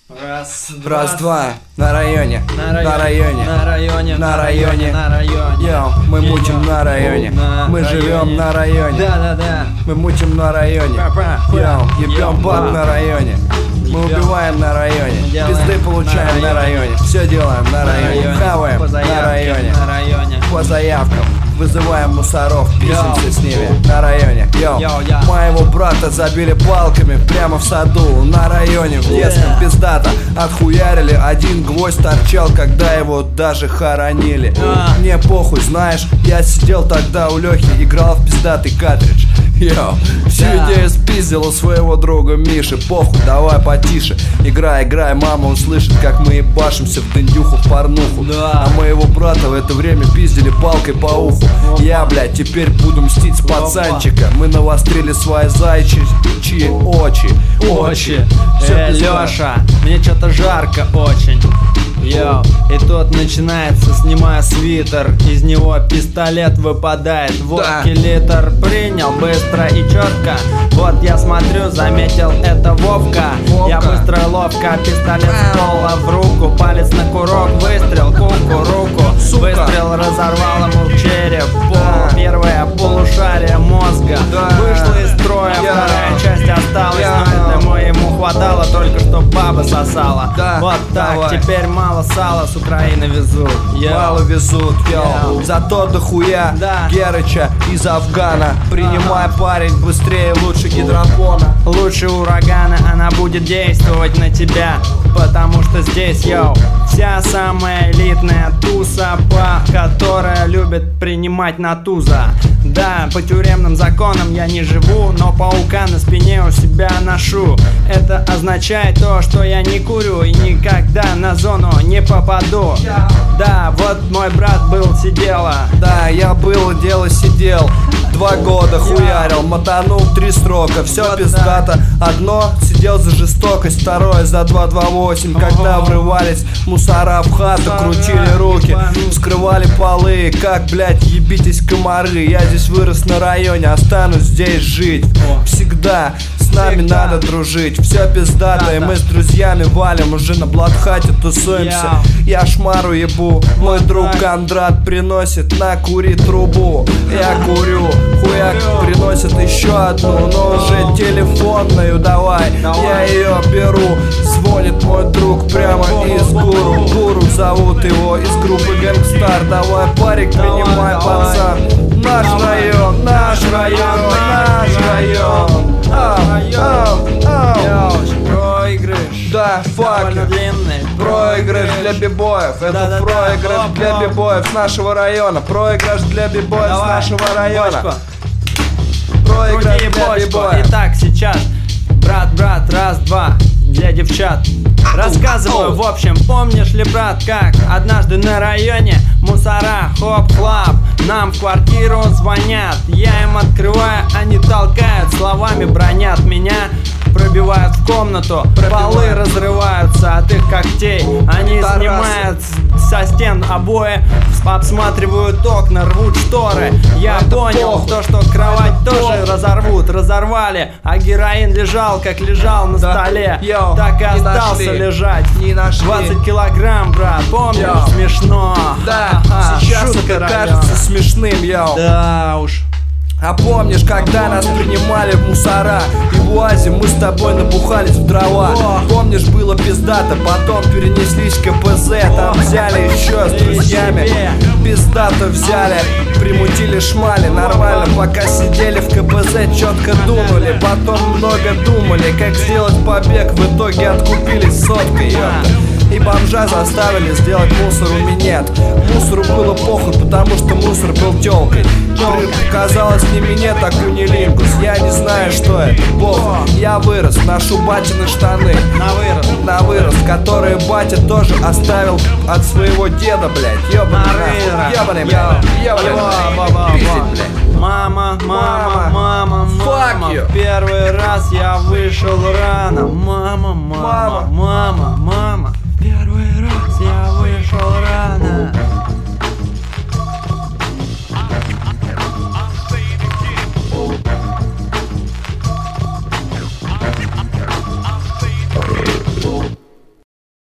Раз, два, на районе, на районе, на районе, на районе, на районе. Йоу, мы мутим на районе, мы живем на районе, Да. мы мутим на районе, йоу, ебем баб на районе, мы убиваем на районе, пизды получаем на районе, все делаем на районе, хаваем на районе, по заявкам. Вызываем мусоров, писаемся с ними на районе. Йоу, моего брата забили палками прямо в саду. На районе в детском пиздато отхуярили. Один гвоздь торчал, когда его даже хоронили. Мне похуй, знаешь, я сидел тогда у Лехи, играл в пиздатый картридж. Йоу, всю идею спиздил у своего друга Миши. Похуй, давай потише. Играй, мама услышит, как мы ебашимся в дындюху, в порнуху. А моего брата в это время пиздили палкой по уху. Я, блядь, теперь буду мстить с пацанчика. Мы навострили свои зайчи очи. Лёша, мне что-то жарко очень. Йоу, и тут начинается, снимаю свитер, из него пистолет выпадает, водки литр, принял быстро и четко. Вот я смотрю, заметил, это Вовка. Я быстро и ловко, пистолет с пола в руку, палец на курок, выстрел, куку, руку. Выстрел разорвал ему череп, первое полушарие мозга вышло из строя, вторая часть осталась, но этому ему хватало только, что баба сосала. Вот так, теперь мало сала с Украины везут. Мало везут, йоу. Зато дохуя Герыча из Афгана. Принимай, парень, быстрее, лучше гидропона. Лучше урагана, она будет действовать на тебя. Потому что здесь, йоу, вся самая элитная туса, которая любит принимать на туза. Да, по тюремным законам я не живу, но паука на спине у себя ношу. Это означает то, что я не курю и никогда на зону не попаду. Да, вот мой брат был, сидела. Да, я был, дело сидел. 2 года хуярил, мотанул 3 срока. Все пиздато. Одно, сидел за жестокость, второе за 228. Когда врывались мусора в хату, крутили руки, вскрывали полы. Как, блять, ебитесь комары. Я здесь вырос на районе, останусь здесь жить. Всегда с нами надо дружить. Все пиздато, и мы с друзьями валим. Уже на Бладхате тусуемся. Я шмару ебу, мой друг Кондрат приносит на кури трубу. Я курю, хуяк приносит еще одну, но уже телефонную давай. Я ее беру, звонит мой друг прямо из Гуру. Гуру зовут его из группы Гэнгстар. Давай, парик, принимай, пацан. Наш район, наш район, наш район. Проигрыш. Да, фак. Проигрыш для бибоев. Это проигрыш для бибоев с нашего района. Проигрыш для бибоев с нашего района. Проигрыш для бибоев. Итак, сейчас брат, раз, два для девчат. Рассказываю, в общем, помнишь ли, брат, как однажды на районе мусора, хоп-хлап, нам в квартиру звонят. Я им открываю, они толкают, словами бронят меня, пробивают в комнату, полы разрываются от их когтей. Они снимают со стен обои, обсматривают окна, рвут шторы. Я понял, то, что кровать тоже разорвали, а героин лежал, как лежал на столе. Так и остался лежать. 20 килограмм, брат, помнишь? Смешно. Да, сейчас это кажется смешным, йоу. Да уж. А помнишь, когда нас принимали в мусора, и в УАЗе мы с тобой набухались в дрова? Помнишь, было пиздато, потом перенеслись в КПЗ, там взяли еще с друзьями, пиздато взяли, примутили шмали, нормально, пока сидели в КПЗ, четко думали, потом много думали, как сделать побег, в итоге откупились соткой, ёпта. И бомжа заставили сделать мусору минет. Мусору было похуй, потому что мусор был тёлкой. Казалось, не минет, а кунилингус. Я не знаю, что это, похуй. Я вырос, ношу батины штаны. На вырост, которые батя тоже оставил от своего деда, блядь. Ёбаный, пиздить, блядь. Мама, Fuck you. первый раз я вышел рано. Мама.